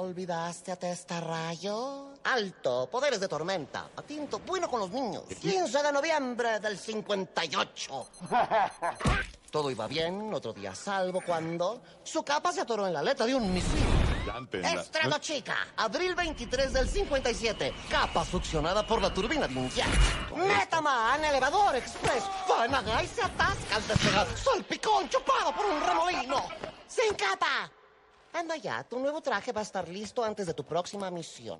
olvidaste a Testarrayo? Alto, poderes de tormenta, patinto, bueno con los niños. 15 de noviembre del 58. Todo iba bien, otro día a salvo, cuando su capa se atoró en la aleta de un misil. Estrado Chica, abril 23 del 57. Capa succionada por la turbina de un jet. Metaman, elevador express. Van y se atasca al despegar. Salpicón chupado por un remolino. ¡Sin capa! Anda ya, tu nuevo traje va a estar listo antes de tu próxima misión.